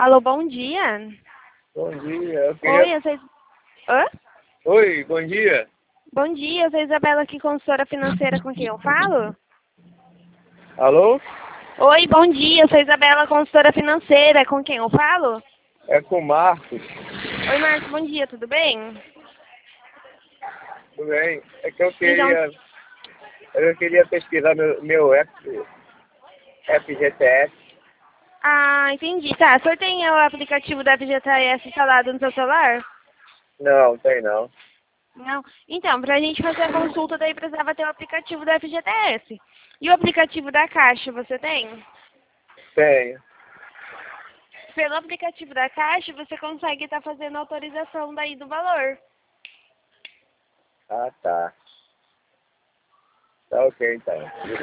Alô, bom dia. Bom dia, eu Oi, queria... eu sou... Hã? Oi, bom dia. Bom dia, eu sou Isabela aqui, consultora financeira, com quem eu falo? Alô? Oi, bom dia, eu sou Isabela, consultora financeira, com quem eu falo? É com o Marcos. Oi, Marcos, bom dia, tudo bem? Tudo bem? É que Então, eu queria pesquisar meu FGTS. entendi. Tá, o senhor tem o aplicativo da FGTS instalado no seu celular? Não, tem não. Não? Então, pra gente fazer a consulta, daí precisava ter o aplicativo da FGTS. E o aplicativo da Caixa, você tem? Tenho. Pelo aplicativo da Caixa, você consegue estar fazendo autorização daí do valor. Ah, tá. Tá ok, então.